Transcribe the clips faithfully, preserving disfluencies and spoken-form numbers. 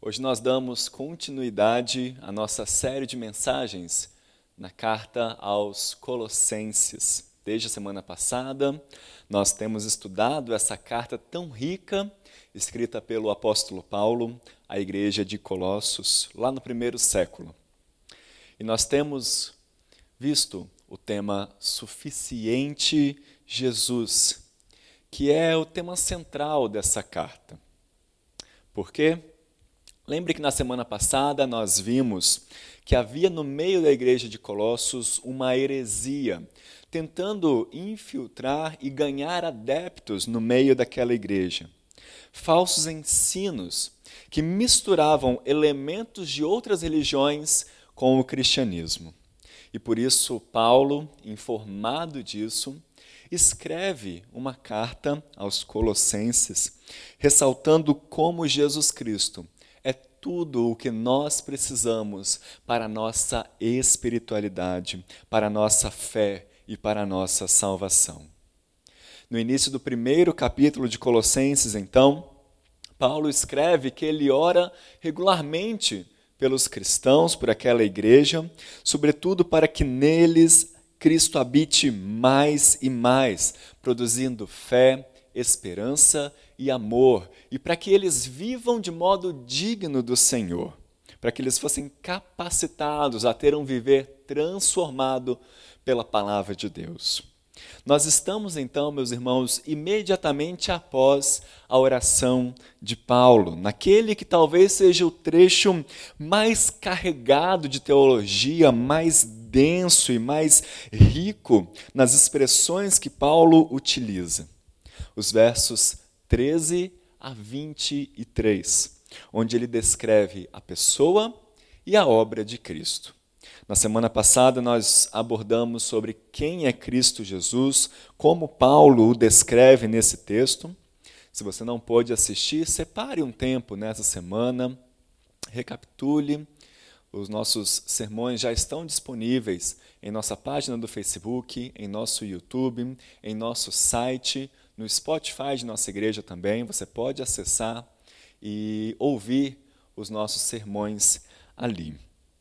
Hoje nós damos continuidade à nossa série de mensagens na carta aos Colossenses. Desde a semana passada, nós temos estudado essa carta tão rica, escrita pelo apóstolo Paulo à igreja de Colossos, lá no primeiro século. E nós temos visto o tema Suficiente Jesus, que é o tema central dessa carta. Por quê? Lembre que na semana passada nós vimos que havia no meio da igreja de Colossos uma heresia, tentando infiltrar e ganhar adeptos no meio daquela igreja. Falsos ensinos que misturavam elementos de outras religiões com o cristianismo. E por isso Paulo, informado disso, escreve uma carta aos Colossenses, ressaltando como Jesus Cristo é tudo o que nós precisamos para a nossa espiritualidade, para a nossa fé e para a nossa salvação. No início do primeiro capítulo de Colossenses, então, Paulo escreve que ele ora regularmente pelos cristãos, por aquela igreja, sobretudo para que neles Cristo habite mais e mais, produzindo fé, esperança e amor, e para que eles vivam de modo digno do Senhor, para que eles fossem capacitados a ter um viver transformado pela palavra de Deus. Nós estamos então, meus irmãos, imediatamente após a oração de Paulo, naquele que talvez seja o trecho mais carregado de teologia, mais denso e mais rico nas expressões que Paulo utiliza. Os versos treze a vinte e três, onde ele descreve a pessoa e a obra de Cristo. Na semana passada nós abordamos sobre quem é Cristo Jesus, como Paulo o descreve nesse texto. Se você não pôde assistir, separe um tempo nessa semana, recapitule. Os nossos sermões já estão disponíveis em nossa página do Facebook, em nosso YouTube, em nosso site, no Spotify de nossa igreja também. Você pode acessar e ouvir os nossos sermões ali.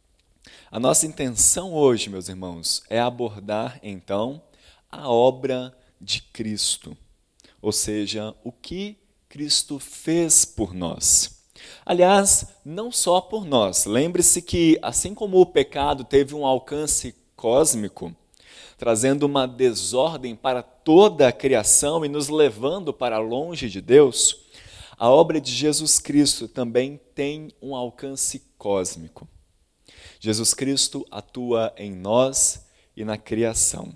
A nossa intenção hoje, meus irmãos, é abordar, então, a obra de Cristo, ou seja, o que Cristo fez por nós. Aliás, não só por nós. Lembre-se que, assim como o pecado teve um alcance cósmico, trazendo uma desordem para toda a criação e nos levando para longe de Deus, a obra de Jesus Cristo também tem um alcance cósmico. Jesus Cristo atua em nós e na criação.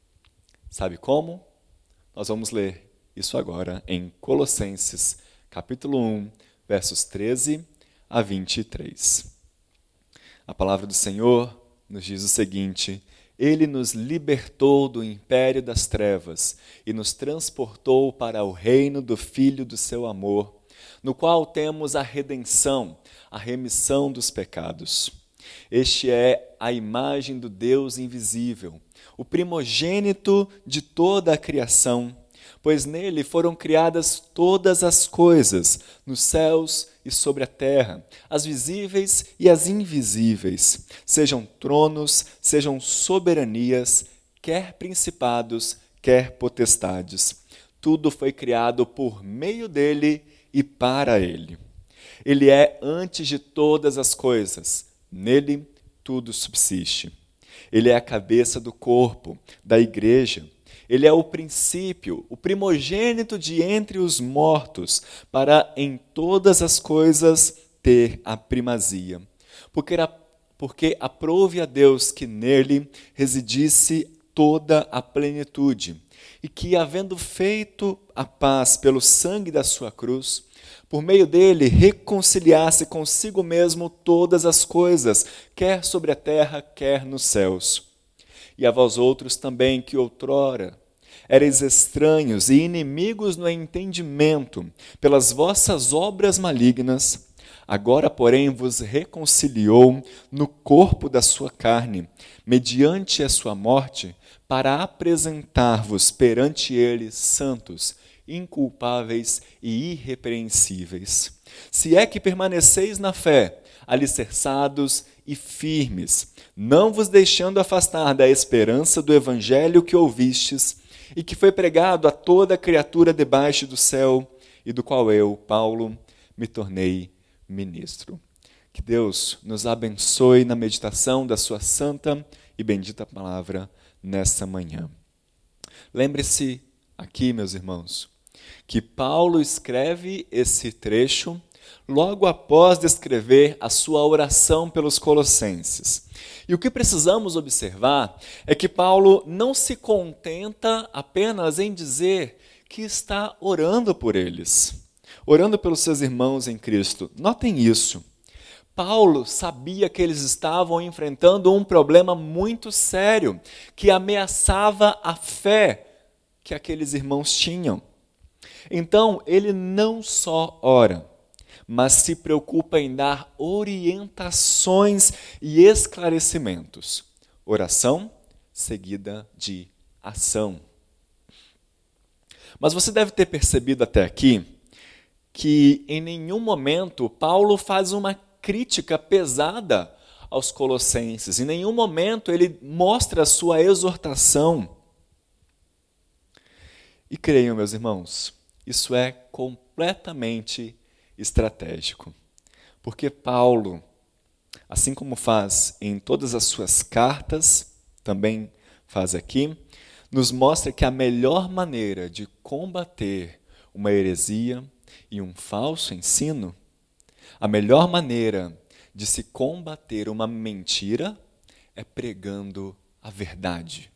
Sabe como? Nós vamos ler isso agora em Colossenses, capítulo um, versos treze a vinte e três. A palavra do Senhor nos diz o seguinte: Ele nos libertou do império das trevas e nos transportou para o reino do Filho do seu amor, no qual temos a redenção, a remissão dos pecados. Este é a imagem do Deus invisível, o primogênito de toda a criação, pois nele foram criadas todas as coisas, nos céus e sobre a terra, as visíveis e as invisíveis, sejam tronos, sejam soberanias, quer principados, quer potestades. Tudo foi criado por meio dele e para ele. Ele é antes de todas as coisas. Nele tudo subsiste. Ele é a cabeça do corpo, da igreja. Ele é o princípio, o primogênito de entre os mortos, para em todas as coisas ter a primazia. Porque, era, porque aprove a Deus que nele residisse toda a plenitude, e que, havendo feito a paz pelo sangue da sua cruz, por meio dele reconciliasse consigo mesmo todas as coisas, quer sobre a terra, quer nos céus. E a vós outros também, que outrora erais estranhos e inimigos no entendimento, pelas vossas obras malignas, agora, porém, vos reconciliou no corpo da sua carne, mediante a sua morte, para apresentar-vos perante ele santos, inculpáveis e irrepreensíveis. Se é que permaneceis na fé, alicerçados e firmes, não vos deixando afastar da esperança do evangelho que ouvistes e que foi pregado a toda criatura debaixo do céu e do qual eu, Paulo, me tornei ministro. Que Deus nos abençoe na meditação da sua santa e bendita palavra nesta manhã. Lembre-se aqui, meus irmãos, que Paulo escreve esse trecho logo após descrever a sua oração pelos colossenses. E o que precisamos observar é que Paulo não se contenta apenas em dizer que está orando por eles, orando pelos seus irmãos em Cristo. Notem isso. Paulo sabia que eles estavam enfrentando um problema muito sério, que ameaçava a fé que aqueles irmãos tinham. Então, ele não só ora, mas se preocupa em dar orientações e esclarecimentos. Oração seguida de ação. Mas você deve ter percebido até aqui que em nenhum momento Paulo faz uma crítica pesada aos colossenses. Em nenhum momento ele mostra a sua exortação. E creiam, meus irmãos, isso é completamente estratégico. Porque Paulo, assim como faz em todas as suas cartas, também faz aqui, nos mostra que a melhor maneira de combater uma heresia e um falso ensino, a melhor maneira de se combater uma mentira é pregando a verdade.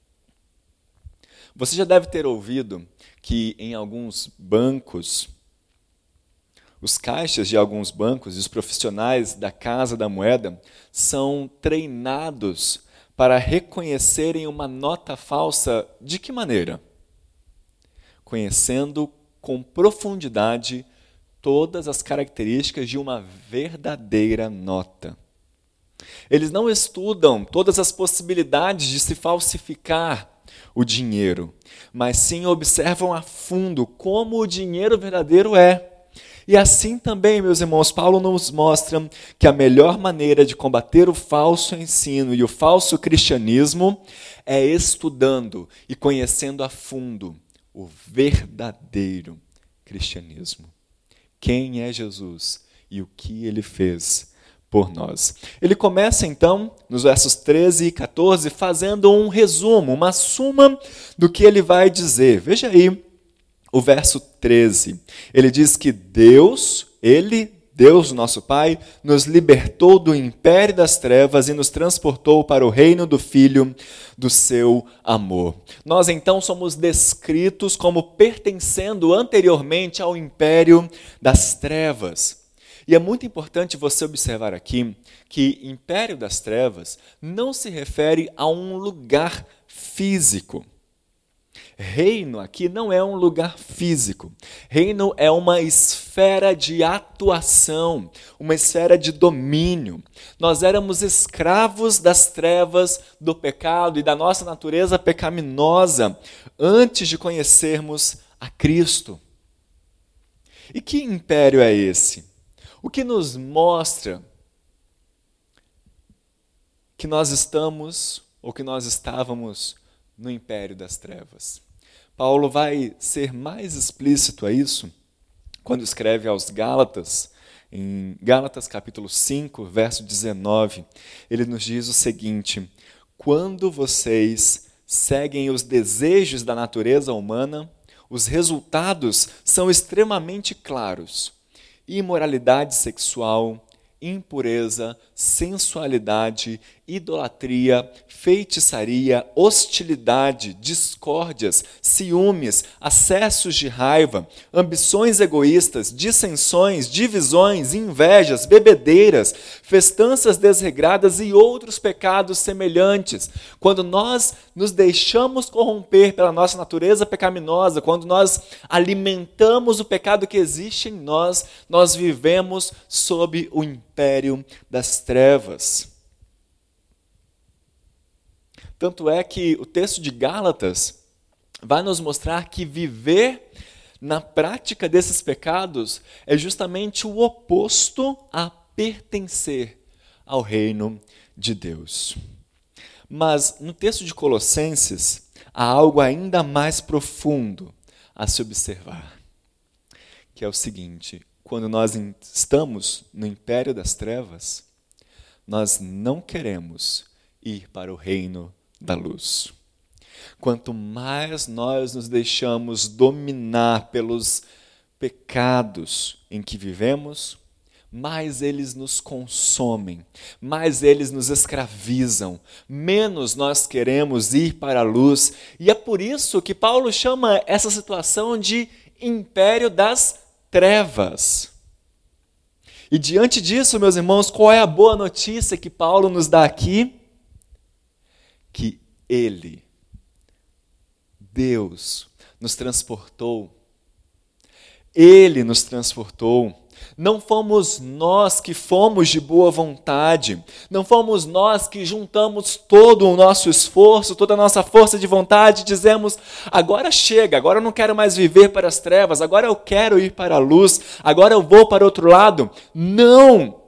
Você já deve ter ouvido que em alguns bancos, os caixas de alguns bancos e os profissionais da Casa da Moeda são treinados para reconhecerem uma nota falsa de que maneira? Conhecendo com profundidade todas as características de uma verdadeira nota. Eles não estudam todas as possibilidades de se falsificar o dinheiro, mas sim observam a fundo como o dinheiro verdadeiro é. E assim também, meus irmãos, Paulo nos mostra que a melhor maneira de combater o falso ensino e o falso cristianismo é estudando e conhecendo a fundo o verdadeiro cristianismo. Quem é Jesus e o que ele fez por nós. Ele começa então, nos versos treze e quatorze, fazendo um resumo, uma suma do que ele vai dizer. Veja aí o verso treze. Ele diz que Deus, ele, Deus, nosso Pai, nos libertou do império das trevas e nos transportou para o reino do Filho do seu amor. Nós então somos descritos como pertencendo anteriormente ao império das trevas. E é muito importante você observar aqui que império das trevas não se refere a um lugar físico. Reino aqui não é um lugar físico. Reino é uma esfera de atuação, uma esfera de domínio. Nós éramos escravos das trevas, do pecado e da nossa natureza pecaminosa antes de conhecermos a Cristo. E que império é esse? O que nos mostra que nós estamos, ou que nós estávamos, no império das trevas. Paulo vai ser mais explícito a isso quando escreve aos Gálatas, em Gálatas capítulo cinco, verso dezenove. Ele nos diz o seguinte: quando vocês seguem os desejos da natureza humana, os resultados são extremamente claros. Imoralidade sexual, impureza, sensualidade, idolatria, feitiçaria, hostilidade, discórdias, ciúmes, acessos de raiva, ambições egoístas, dissensões, divisões, invejas, bebedeiras, festanças desregradas e outros pecados semelhantes. Quando nós nos deixamos corromper pela nossa natureza pecaminosa, quando nós alimentamos o pecado que existe em nós, nós vivemos sob o império das trevas. Tanto é que o texto de Gálatas vai nos mostrar que viver na prática desses pecados, é justamente o oposto a pertencer ao reino de Deus. Mas no texto de Colossenses, há algo ainda mais profundo a se observar, que é o seguinte: quando nós estamos no império das trevas, nós não queremos ir para o reino da luz. Quanto mais nós nos deixamos dominar pelos pecados em que vivemos, mais eles nos consomem, mais eles nos escravizam, menos nós queremos ir para a luz. E é por isso que Paulo chama essa situação de império das trevas. E diante disso, meus irmãos, qual é a boa notícia que Paulo nos dá aqui? Que Ele, Deus, nos transportou. Ele nos transportou. Não fomos nós que fomos de boa vontade, não fomos nós que juntamos todo o nosso esforço, toda a nossa força de vontade e dizemos: agora chega, agora eu não quero mais viver para as trevas, agora eu quero ir para a luz, agora eu vou para outro lado. Não!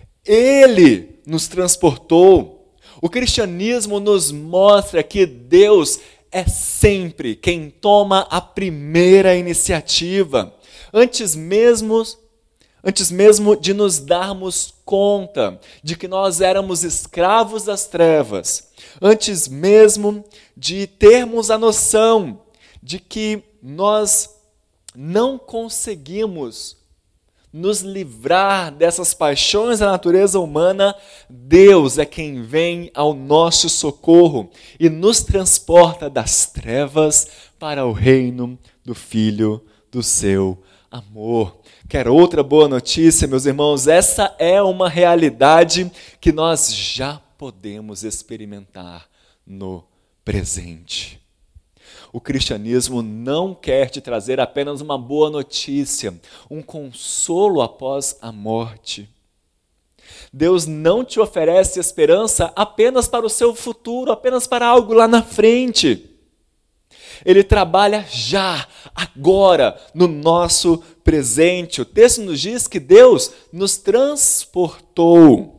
Ele nos transportou. O cristianismo nos mostra que Deus é sempre quem toma a primeira iniciativa, antes mesmo Antes mesmo de nos darmos conta de que nós éramos escravos das trevas, antes mesmo de termos a noção de que nós não conseguimos nos livrar dessas paixões da natureza humana, Deus é quem vem ao nosso socorro e nos transporta das trevas para o reino do Filho do seu amor. Quer outra boa notícia, meus irmãos? Essa é uma realidade que nós já podemos experimentar no presente. O cristianismo não quer te trazer apenas uma boa notícia, um consolo após a morte. Deus não te oferece esperança apenas para o seu futuro, apenas para algo lá na frente. Ele trabalha já, agora, no nosso presente. O texto nos diz que Deus nos transportou.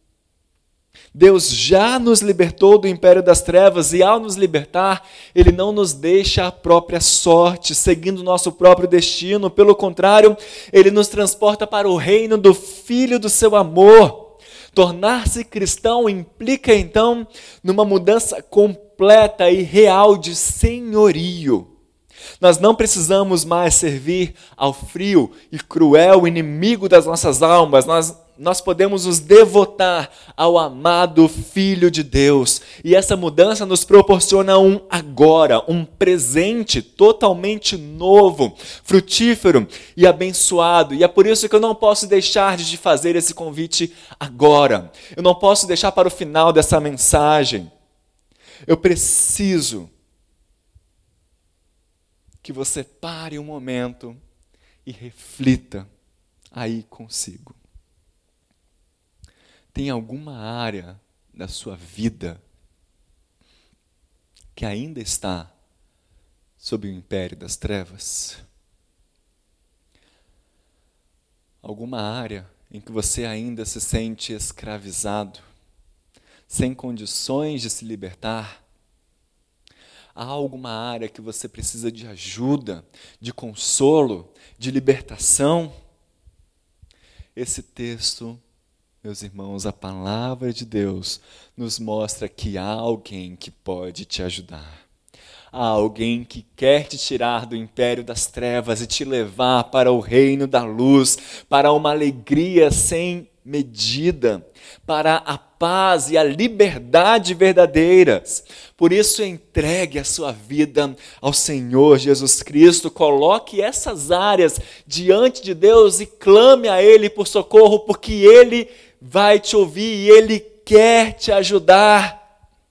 Deus já nos libertou do império das trevas e, ao nos libertar, Ele não nos deixa à própria sorte, seguindo o nosso próprio destino. Pelo contrário, Ele nos transporta para o reino do Filho do seu amor. Tornar-se cristão implica, então, numa mudança completa e real de senhorio. Nós não precisamos mais servir ao frio e cruel inimigo das nossas almas. Nós, nós podemos nos devotar ao amado Filho de Deus. E essa mudança nos proporciona um agora, um presente totalmente novo, frutífero e abençoado. E é por isso que eu não posso deixar de fazer esse convite agora. Eu não posso deixar para o final dessa mensagem. Eu preciso que você pare um momento e reflita aí consigo. Tem alguma área da sua vida que ainda está sob o império das trevas? Alguma área em que você ainda se sente escravizado, sem condições de se libertar? Há alguma área que você precisa de ajuda, de consolo, de libertação? Esse texto, meus irmãos, a palavra de Deus nos mostra que há alguém que pode te ajudar. Há alguém que quer te tirar do império das trevas e te levar para o reino da luz, para uma alegria sem medida, para a paz e a liberdade verdadeiras. Por isso, entregue a sua vida ao Senhor Jesus Cristo, coloque essas áreas diante de Deus e clame a Ele por socorro, porque Ele vai te ouvir e Ele quer te ajudar.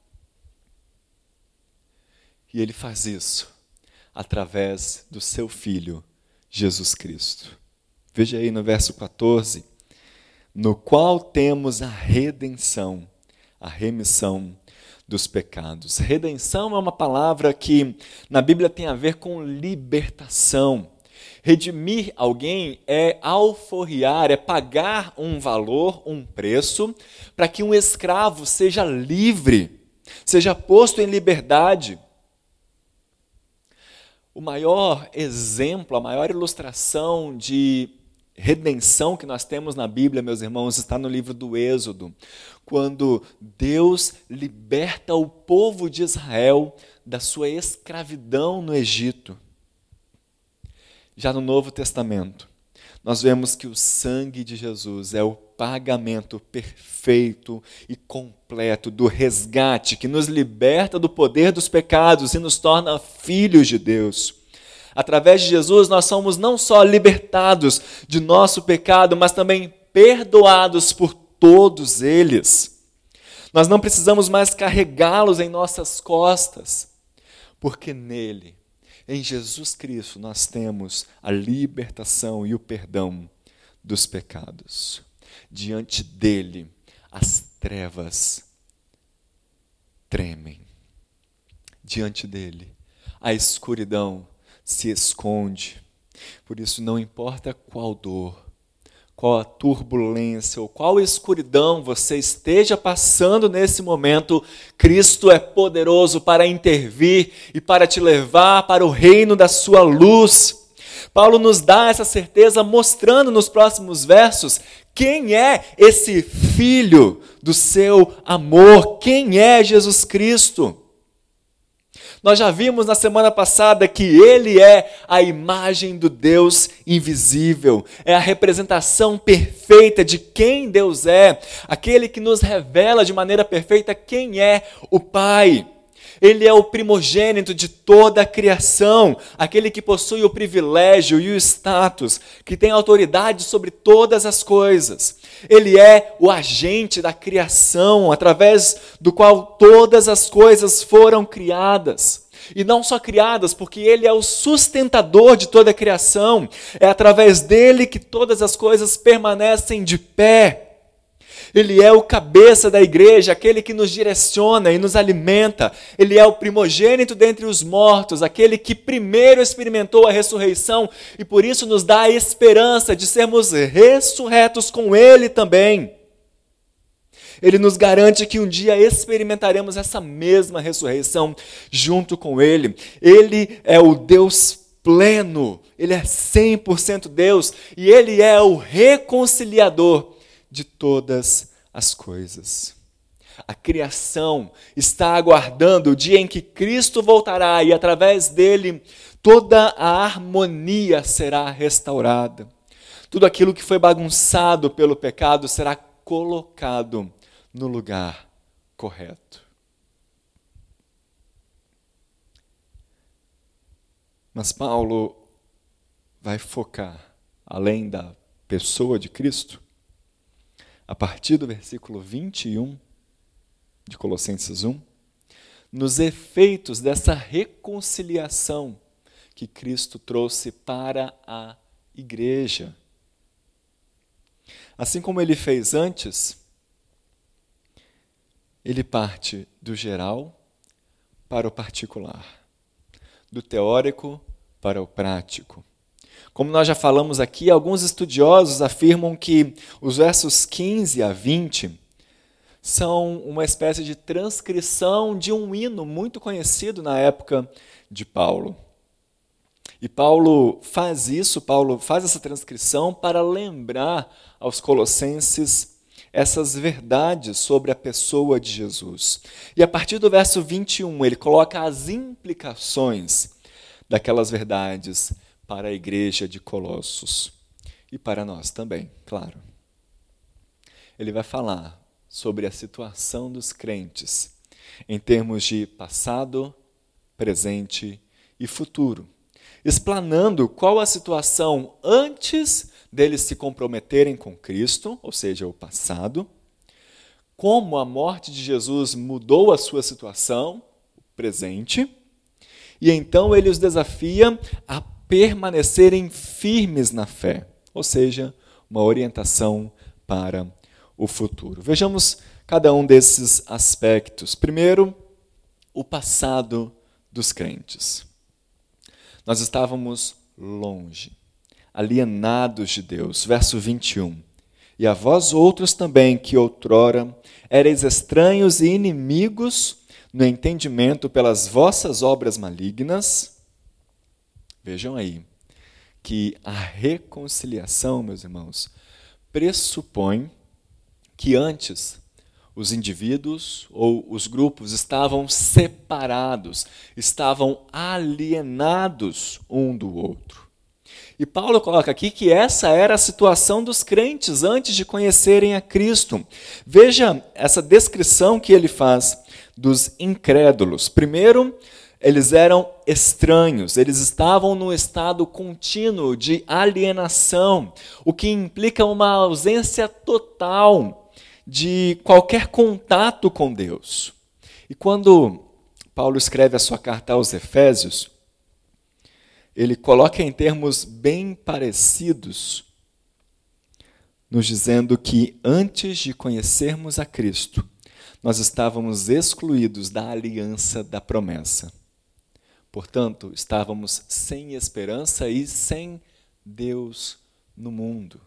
E Ele faz isso através do seu Filho, Jesus Cristo. Veja aí no verso quatorze. No qual temos a redenção, a remissão dos pecados. Redenção é uma palavra que na Bíblia tem a ver com libertação. Redimir alguém é alforriar, é pagar um valor, um preço, para que um escravo seja livre, seja posto em liberdade. O maior exemplo, a maior ilustração de redenção que nós temos na Bíblia, meus irmãos, está no livro do Êxodo, quando Deus liberta o povo de Israel da sua escravidão no Egito. Já no Novo Testamento, nós vemos que o sangue de Jesus é o pagamento perfeito e completo do resgate que nos liberta do poder dos pecados e nos torna filhos de Deus. Através de Jesus, nós somos não só libertados de nosso pecado, mas também perdoados por todos eles. Nós não precisamos mais carregá-los em nossas costas, porque nele, em Jesus Cristo, nós temos a libertação e o perdão dos pecados. Diante dele, as trevas tremem. Diante dele, a escuridão se esconde. Por isso, não importa qual dor, qual a turbulência ou qual escuridão você esteja passando nesse momento, Cristo é poderoso para intervir e para te levar para o reino da sua luz. Paulo nos dá essa certeza mostrando nos próximos versos quem é esse filho do seu amor, quem é Jesus Cristo. Nós já vimos na semana passada que ele é a imagem do Deus invisível, é a representação perfeita de quem Deus é, aquele que nos revela de maneira perfeita quem é o Pai. Ele é o primogênito de toda a criação, aquele que possui o privilégio e o status, que tem autoridade sobre todas as coisas. Ele é o agente da criação, através do qual todas as coisas foram criadas. E não só criadas, porque ele é o sustentador de toda a criação. É através dele que todas as coisas permanecem de pé. Ele é o cabeça da igreja, aquele que nos direciona e nos alimenta. Ele é o primogênito dentre os mortos, aquele que primeiro experimentou a ressurreição e por isso nos dá a esperança de sermos ressurretos com ele também. Ele nos garante que um dia experimentaremos essa mesma ressurreição junto com ele. Ele é o Deus pleno, ele é cem por cento Deus e ele é o reconciliador de todas as coisas. A criação está aguardando o dia em que Cristo voltará e através dele toda a harmonia será restaurada. Tudo aquilo que foi bagunçado pelo pecado será colocado no lugar correto. Mas Paulo vai focar, além da pessoa de Cristo, a partir do versículo vinte e um de Colossenses um, nos efeitos dessa reconciliação que Cristo trouxe para a igreja. Assim como ele fez antes, ele parte do geral para o particular, do teórico para o prático. Como nós já falamos aqui, alguns estudiosos afirmam que os versos quinze a vinte são uma espécie de transcrição de um hino muito conhecido na época de Paulo. E Paulo faz isso, Paulo faz essa transcrição para lembrar aos colossenses essas verdades sobre a pessoa de Jesus. E a partir do verso vinte e um, ele coloca as implicações daquelas verdades para a igreja de Colossos e para nós também, claro. Ele vai falar sobre a situação dos crentes em termos de passado, presente e futuro, explanando qual a situação antes deles se comprometerem com Cristo, ou seja, o passado, como a morte de Jesus mudou a sua situação, o presente, e então ele os desafia a permanecerem firmes na fé, ou seja, uma orientação para o futuro. Vejamos cada um desses aspectos. Primeiro, o passado dos crentes. Nós estávamos longe, alienados de Deus. Verso vinte e um. E a vós outros também, que outrora ereis estranhos e inimigos no entendimento pelas vossas obras malignas. Vejam aí, que a reconciliação, meus irmãos, pressupõe que antes os indivíduos ou os grupos estavam separados, estavam alienados um do outro. E Paulo coloca aqui que essa era a situação dos crentes antes de conhecerem a Cristo. Veja essa descrição que ele faz dos incrédulos. Primeiro, eles eram estranhos, eles estavam num estado contínuo de alienação, o que implica uma ausência total de qualquer contato com Deus. E quando Paulo escreve a sua carta aos Efésios, ele coloca em termos bem parecidos, nos dizendo que antes de conhecermos a Cristo, nós estávamos excluídos da aliança da promessa. Portanto, estávamos sem esperança e sem Deus no mundo.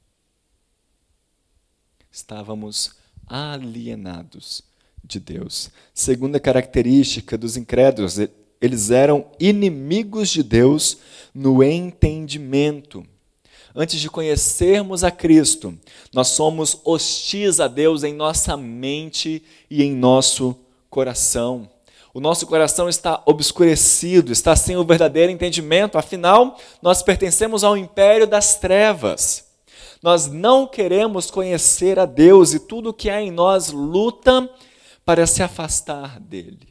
Estávamos alienados de Deus. Segunda característica dos incrédulos, eles eram inimigos de Deus no entendimento. Antes de conhecermos a Cristo, nós somos hostis a Deus em nossa mente e em nosso coração. O nosso coração está obscurecido, está sem o verdadeiro entendimento, afinal, nós pertencemos ao império das trevas. Nós não queremos conhecer a Deus e tudo que há em nós luta para se afastar dele.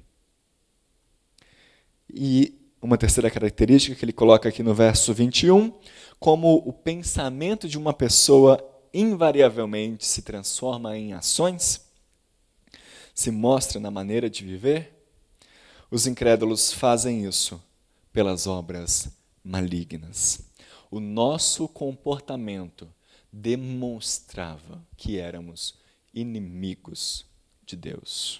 E uma terceira característica que ele coloca aqui no verso vinte e um, como o pensamento de uma pessoa invariavelmente se transforma em ações, se mostra na maneira de viver, os incrédulos fazem isso pelas obras malignas. O nosso comportamento demonstrava que éramos inimigos de Deus.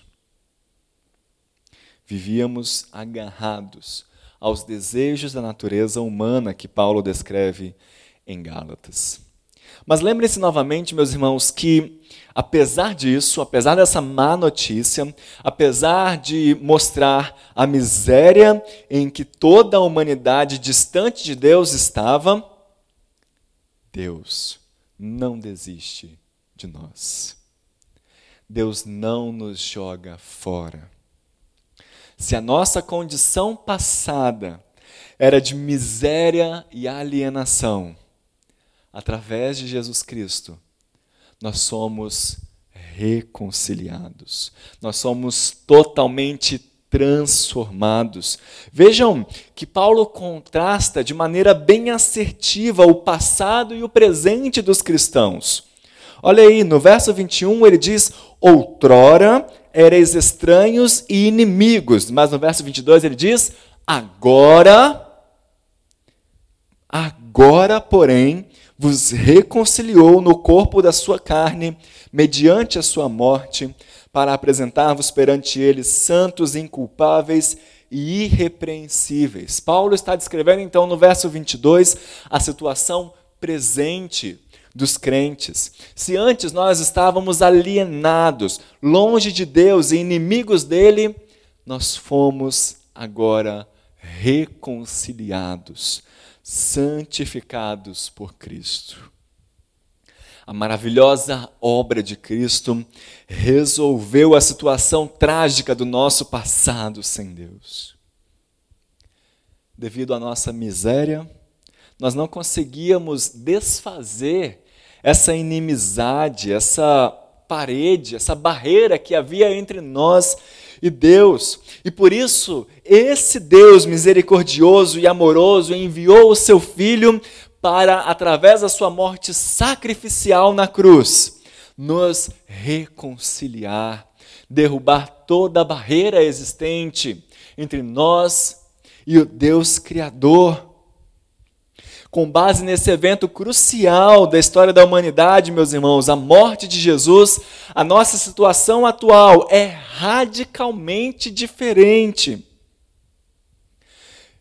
Vivíamos agarrados aos desejos da natureza humana que Paulo descreve em Gálatas. Mas lembrem-se novamente, meus irmãos, que apesar disso, apesar dessa má notícia, apesar de mostrar a miséria em que toda a humanidade distante de Deus estava, Deus não desiste de nós. Deus não nos joga fora. Se a nossa condição passada era de miséria e alienação, através de Jesus Cristo, nós somos reconciliados. Nós somos totalmente transformados. Vejam que Paulo contrasta de maneira bem assertiva o passado e o presente dos cristãos. Olha aí, no verso vinte e um ele diz: outrora ereis estranhos e inimigos. Mas no verso vinte e dois ele diz: agora, agora, porém, vos reconciliou no corpo da sua carne, mediante a sua morte, para apresentar-vos perante ele santos, inculpáveis e irrepreensíveis. Paulo está descrevendo então no verso vinte e dois a situação presente dos crentes. Se antes nós estávamos alienados, longe de Deus e inimigos dele, nós fomos agora reconciliados, santificados por Cristo. A maravilhosa obra de Cristo resolveu a situação trágica do nosso passado sem Deus. Devido à nossa miséria, nós não conseguíamos desfazer essa inimizade, essa parede, essa barreira que havia entre nós e Deus. E por isso, esse Deus misericordioso e amoroso enviou o seu Filho para, através da sua morte sacrificial na cruz, nos reconciliar, derrubar toda a barreira existente entre nós e o Deus Criador. Com base nesse evento crucial da história da humanidade, meus irmãos, a morte de Jesus, a nossa situação atual é radicalmente diferente.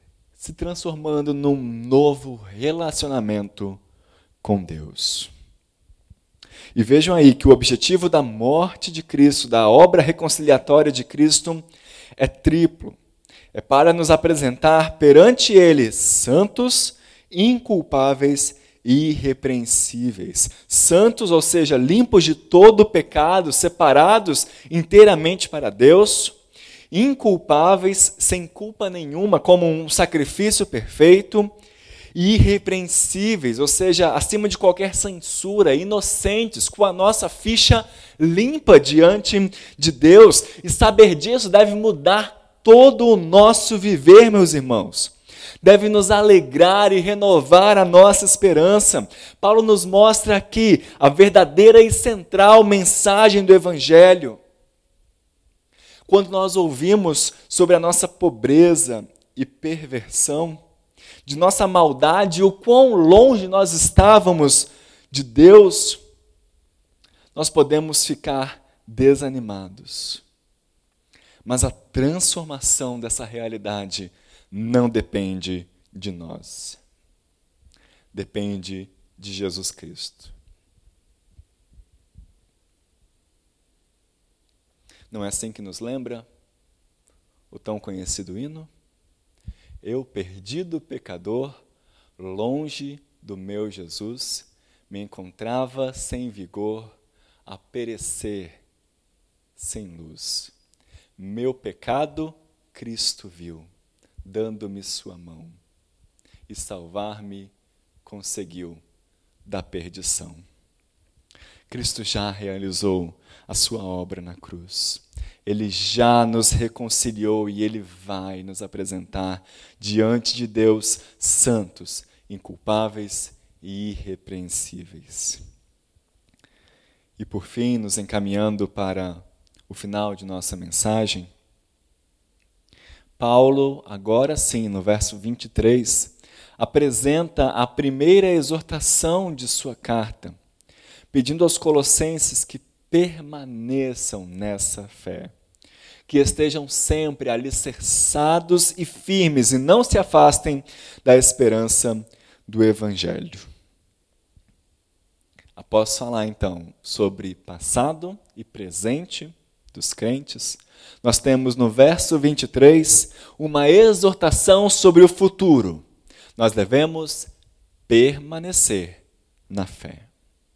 se transformando num novo relacionamento com Deus. E vejam aí que o objetivo da morte de Cristo, da obra reconciliatória de Cristo, é triplo. É para nos apresentar perante Ele santos, inculpáveis e irrepreensíveis. Santos, ou seja, limpos de todo o pecado, separados inteiramente para Deus. Inculpáveis, sem culpa nenhuma, como um sacrifício perfeito. E irrepreensíveis, ou seja, acima de qualquer censura, inocentes, com a nossa ficha limpa diante de Deus. E saber disso deve mudar todo o nosso viver, meus irmãos. Deve nos alegrar e renovar a nossa esperança. Paulo nos mostra aqui a verdadeira e central mensagem do Evangelho. Quando nós ouvimos sobre a nossa pobreza e perversão, de nossa maldade, o quão longe nós estávamos de Deus, nós podemos ficar desanimados. Mas a transformação dessa realidade não depende de nós. Depende de Jesus Cristo. Não é assim que nos lembra o tão conhecido hino? Eu, perdido pecador, longe do meu Jesus, me encontrava sem vigor, a perecer sem luz. Meu pecado Cristo viu, dando-me sua mão, e salvar-me conseguiu da perdição. Cristo já realizou a sua obra na cruz. Ele já nos reconciliou e Ele vai nos apresentar diante de Deus santos, inculpáveis e irrepreensíveis. E por fim, nos encaminhando para o final de nossa mensagem, Paulo, agora sim, no verso vinte e três, apresenta a primeira exortação de sua carta, pedindo aos colossenses que permaneçam nessa fé, que estejam sempre alicerçados e firmes e não se afastem da esperança do Evangelho. Após falar, então, sobre passado e presente dos crentes, nós temos no verso vinte e três uma exortação sobre o futuro. Nós devemos permanecer na fé.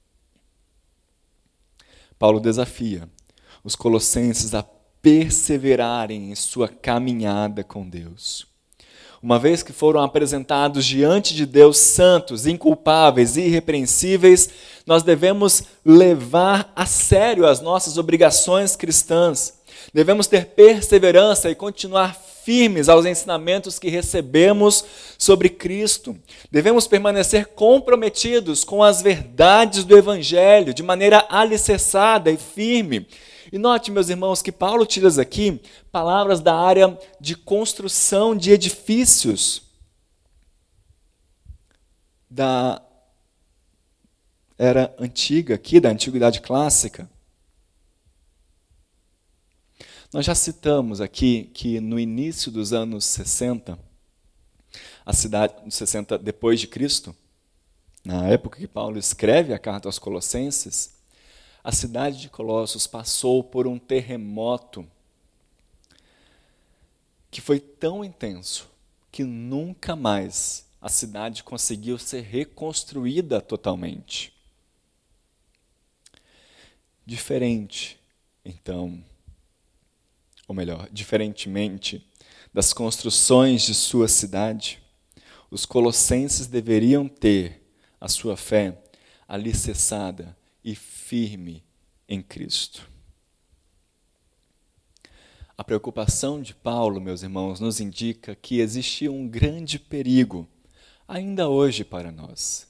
Paulo desafia os colossenses a perseverarem em sua caminhada com Deus. Uma vez que foram apresentados diante de Deus santos, inculpáveis e irrepreensíveis, nós devemos levar a sério as nossas obrigações cristãs. Devemos ter perseverança e continuar firmes aos ensinamentos que recebemos sobre Cristo. Devemos permanecer comprometidos com as verdades do Evangelho, de maneira alicerçada e firme. E note, meus irmãos, que Paulo utiliza aqui palavras da área de construção de edifícios da era antiga, aqui da Antiguidade Clássica. Nós já citamos aqui que no início dos anos sessenta, a cidade, sessenta depois de Cristo, na época que Paulo escreve a carta aos Colossenses, a cidade de Colossos passou por um terremoto que foi tão intenso que nunca mais a cidade conseguiu ser reconstruída totalmente. Diferente, então, ou melhor, diferentemente das construções de sua cidade, os colossenses deveriam ter a sua fé alicerçada e firme em Cristo. A preocupação de Paulo, meus irmãos, nos indica que existia um grande perigo, ainda hoje para nós,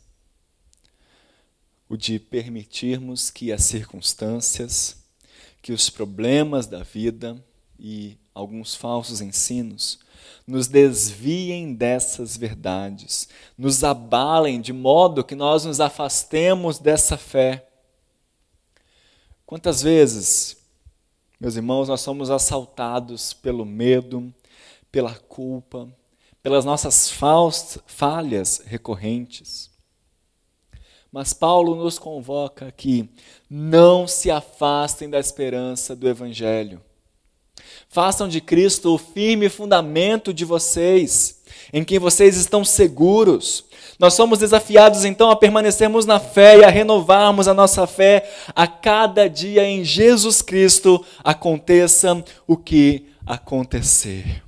o de permitirmos que as circunstâncias, que os problemas da vida e alguns falsos ensinos nos desviem dessas verdades, nos abalem de modo que nós nos afastemos dessa fé. Quantas vezes, meus irmãos, nós somos assaltados pelo medo, pela culpa, pelas nossas falhas recorrentes. Mas Paulo nos convoca aqui, não se afastem da esperança do Evangelho. Façam de Cristo o firme fundamento de vocês, em quem vocês estão seguros. Nós somos desafiados então a permanecermos na fé e a renovarmos a nossa fé a cada dia em Jesus Cristo, aconteça o que acontecer.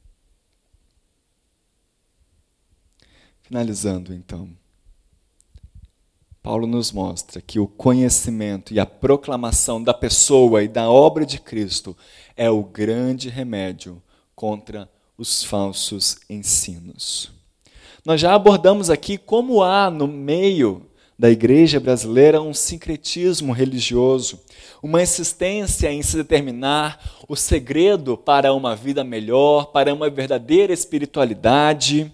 Finalizando então, Paulo nos mostra que o conhecimento e a proclamação da pessoa e da obra de Cristo é o grande remédio contra os falsos ensinos. Nós já abordamos aqui como há no meio da igreja brasileira um sincretismo religioso, uma insistência em se determinar o segredo para uma vida melhor, para uma verdadeira espiritualidade.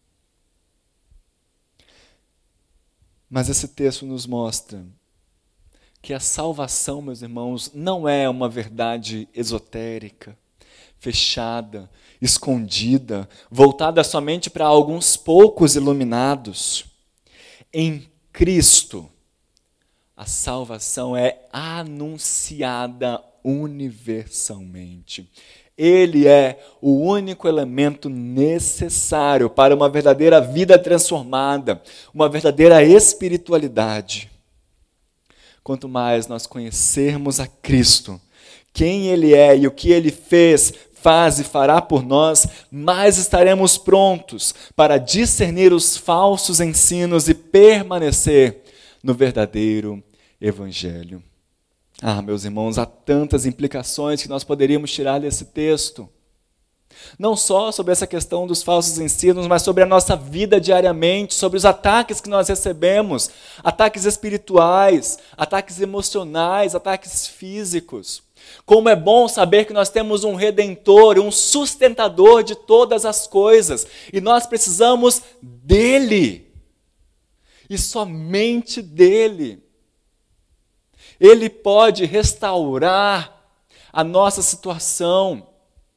Mas esse texto nos mostra que a salvação, meus irmãos, não é uma verdade esotérica, fechada, escondida, voltada somente para alguns poucos iluminados. Em Cristo, a salvação é anunciada universalmente. Ele é o único elemento necessário para uma verdadeira vida transformada, uma verdadeira espiritualidade. Quanto mais nós conhecermos a Cristo, quem Ele é e o que Ele fez, faz e fará por nós, mais estaremos prontos para discernir os falsos ensinos e permanecer no verdadeiro Evangelho. Ah, meus irmãos, há tantas implicações que nós poderíamos tirar desse texto. Não só sobre essa questão dos falsos ensinos, mas sobre a nossa vida diariamente, sobre os ataques que nós recebemos, ataques espirituais, ataques emocionais, ataques físicos. Como é bom saber que nós temos um Redentor, um sustentador de todas as coisas, e nós precisamos dele, e somente dele. Ele pode restaurar a nossa situação.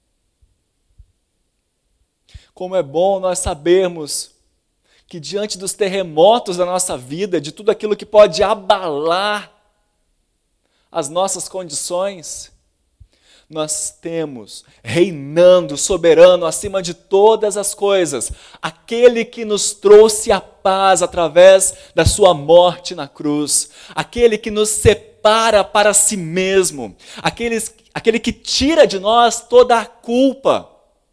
Como é bom nós sabermos que diante dos terremotos da nossa vida, de tudo aquilo que pode abalar as nossas condições, nós temos, reinando, soberano, acima de todas as coisas, aquele que nos trouxe a paz através da sua morte na cruz, aquele que nos separa para si mesmo, aquele, aquele que tira de nós toda a culpa,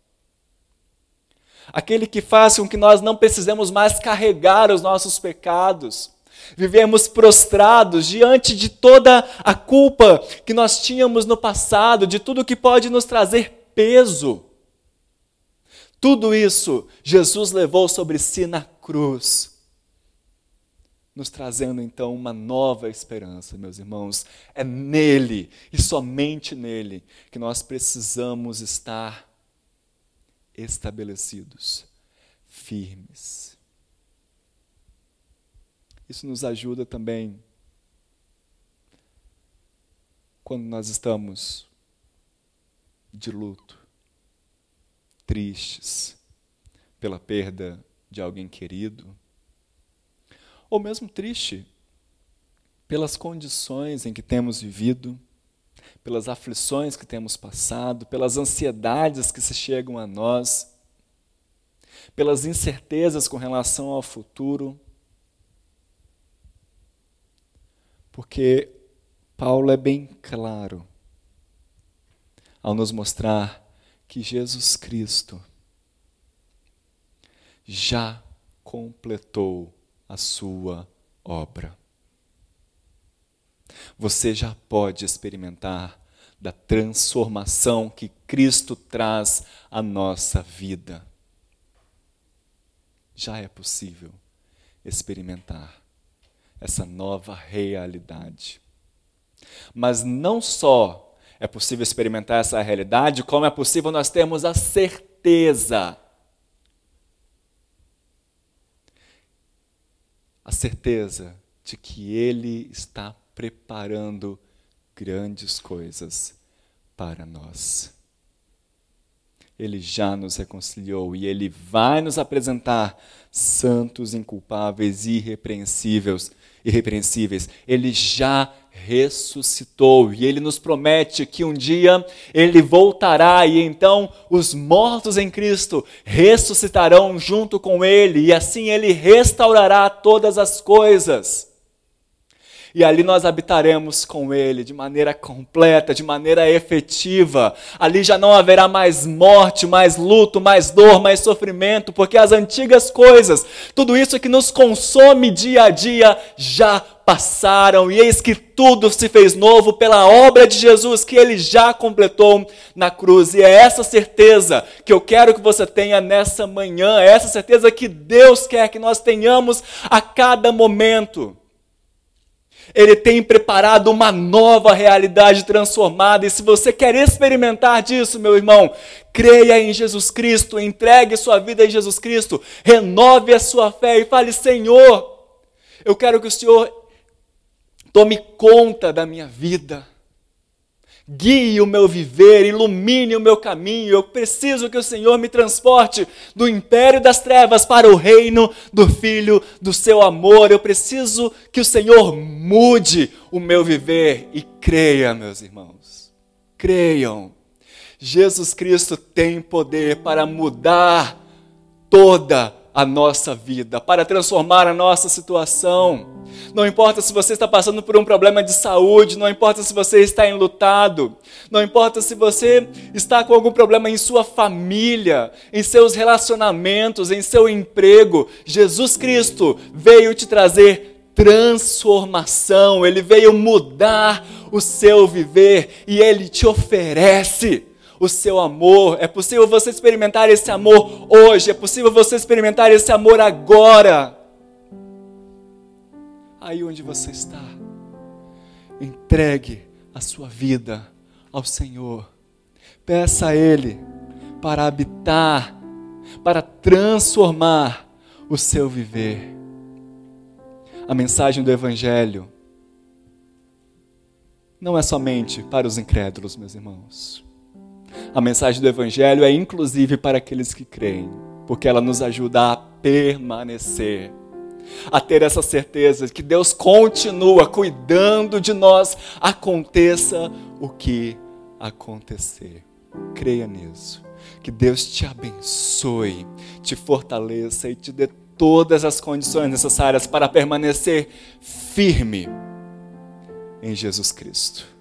aquele que faz com que nós não precisemos mais carregar os nossos pecados, vivemos prostrados diante de toda a culpa que nós tínhamos no passado, de tudo que pode nos trazer peso. Tudo isso Jesus levou sobre si na cruz, nos trazendo então uma nova esperança, meus irmãos. É nele e somente nele que nós precisamos estar estabelecidos, firmes. Isso nos ajuda também quando nós estamos de luto, tristes pela perda de alguém querido, ou mesmo triste pelas condições em que temos vivido, pelas aflições que temos passado, pelas ansiedades que se chegam a nós, pelas incertezas com relação ao futuro. Porque Paulo é bem claro ao nos mostrar que Jesus Cristo já completou a sua obra. Você já pode experimentar da transformação que Cristo traz à nossa vida. Já é possível experimentar essa nova realidade. Mas não só é possível experimentar essa realidade, como é possível nós termos a certeza, a certeza de que Ele está preparando grandes coisas para nós. Ele já nos reconciliou e Ele vai nos apresentar santos, inculpáveis e irrepreensíveis. irrepreensíveis. Ele já ressuscitou e Ele nos promete que um dia Ele voltará e então os mortos em Cristo ressuscitarão junto com Ele e assim Ele restaurará todas as coisas. E ali nós habitaremos com Ele de maneira completa, de maneira efetiva. Ali já não haverá mais morte, mais luto, mais dor, mais sofrimento, porque as antigas coisas, tudo isso que nos consome dia a dia, já passaram. E eis que tudo se fez novo pela obra de Jesus, que Ele já completou na cruz. E é essa certeza que eu quero que você tenha nessa manhã, é essa certeza que Deus quer que nós tenhamos a cada momento. Ele tem preparado uma nova realidade transformada e se você quer experimentar disso, meu irmão, creia em Jesus Cristo, entregue sua vida em Jesus Cristo, renove a sua fé e fale, Senhor, eu quero que o Senhor tome conta da minha vida, guie o meu viver, ilumine o meu caminho. Eu preciso que o Senhor me transporte do império das trevas para o reino do Filho do seu amor. Eu preciso que o Senhor mude o meu viver. E creia, meus irmãos, creiam. Jesus Cristo tem poder para mudar toda a nossa vida, para transformar a nossa situação. Não importa se você está passando por um problema de saúde, não importa se você está enlutado, não importa se você está com algum problema em sua família, em seus relacionamentos, em seu emprego, Jesus Cristo veio te trazer transformação, Ele veio mudar o seu viver e Ele te oferece o seu amor. É possível você experimentar esse amor hoje, é possível você experimentar esse amor agora. Aí onde você está, entregue a sua vida ao Senhor. Peça a Ele para habitar, para transformar o seu viver. A mensagem do Evangelho não é somente para os incrédulos, meus irmãos. A mensagem do Evangelho é inclusive para aqueles que creem, porque ela nos ajuda a permanecer, a ter essa certeza de que Deus continua cuidando de nós, aconteça o que acontecer. Creia nisso. Que Deus te abençoe, te fortaleça e te dê todas as condições necessárias para permanecer firme em Jesus Cristo.